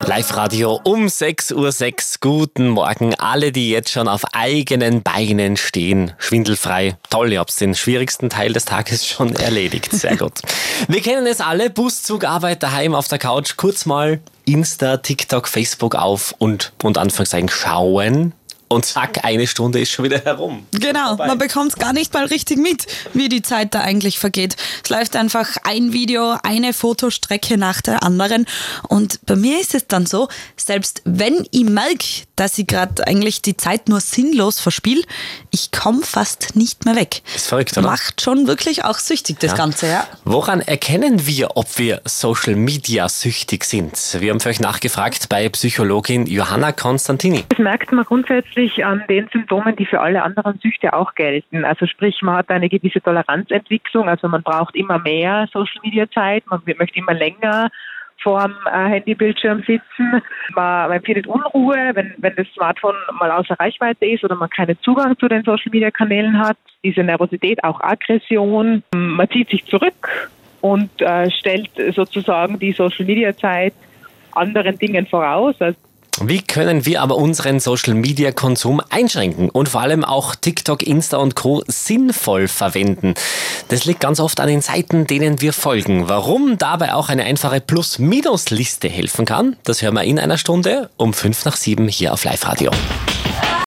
Live-Radio um 6:06 Uhr. Guten Morgen. Alle, die jetzt schon auf eigenen Beinen stehen. Schwindelfrei. Toll, ihr habt den schwierigsten Teil des Tages schon erledigt. Sehr gut. Wir kennen es alle. Bus, Zug, Arbeit, daheim, auf der Couch. Kurz mal Insta, TikTok, Facebook auf und Anführungszeichen schauen. Und zack, eine Stunde ist schon wieder herum. Genau, man bekommt es gar nicht mal richtig mit, wie die Zeit da eigentlich vergeht. Es läuft einfach ein Video, eine Fotostrecke nach der anderen. Und bei mir ist es dann so, selbst wenn ich merke, dass ich gerade eigentlich die Zeit nur sinnlos verspiele, ich komme fast nicht mehr weg. Ist verrückt, oder? Macht schon wirklich auch süchtig, das Ganze, ja. Woran erkennen wir, ob wir Social Media süchtig sind? Wir haben für euch nachgefragt bei Psychologin Johanna Konstantini. Das merkt man grundsätzlich an den Symptomen, die für alle anderen Süchte auch gelten. Also sprich, man hat eine gewisse Toleranzentwicklung, also man braucht immer mehr Social-Media-Zeit, man möchte immer länger vor dem Handybildschirm sitzen. Man empfindet Unruhe, wenn das Smartphone mal außer Reichweite ist oder man keinen Zugang zu den Social-Media-Kanälen hat. Diese Nervosität, auch Aggression. Man zieht sich zurück und stellt sozusagen die Social-Media-Zeit anderen Dingen voraus. Wie können wir aber unseren Social-Media-Konsum einschränken und vor allem auch TikTok, Insta und Co. sinnvoll verwenden? Das liegt ganz oft an den Seiten, denen wir folgen. Warum dabei auch eine einfache Plus-Minus-Liste helfen kann, das hören wir in einer Stunde um 6:55 hier auf Live-Radio.